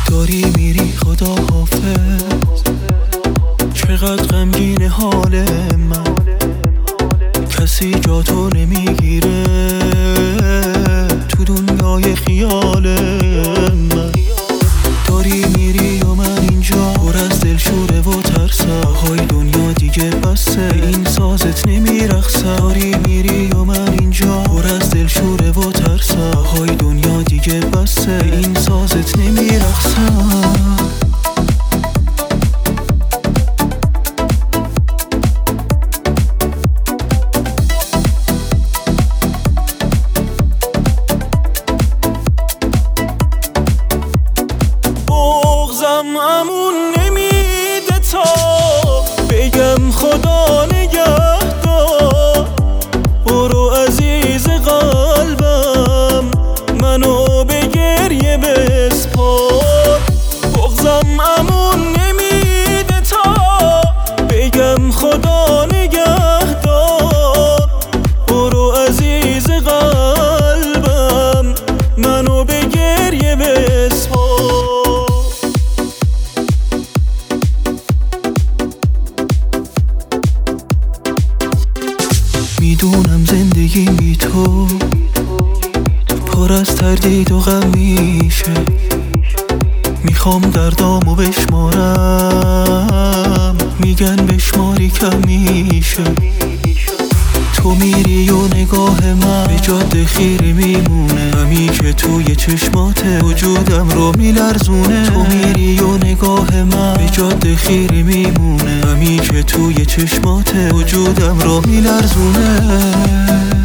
داری میری خدا حافظ، چقدر غمگین حال من، کسی جا تو نمیگیره تو دنیای خیال من. داری میری و من اینجا پر از دلشوره و ترسم، های دنیا دیگه بسه این سازت نمیرخصم. داری میری و من اینجا پر از دلشوره و ترسم، های دنیا دیگه بسه این سازت نمیرخصم. بغضم نمیده تا بگم خدا نگهدار. برو عزیز قلبم منو به گریه بسپار. بغضم نمیده تا بگم خدا نگهدار. برو عزیز قلبم منو به گریه بسپار. میدونم زندگی بی تو پر از تردید و غم میشه، میخوام دردامو بشمارم، میگن بشماری کم میشه. تو میری و نگاه من به جاده خیره میمونه، غمی که توی چشمات وجودم رو میلرزونه. تو میری و نگاه من به جاده خیره میمونه، غمی که توی چشمات وجودم رو میلرزونه.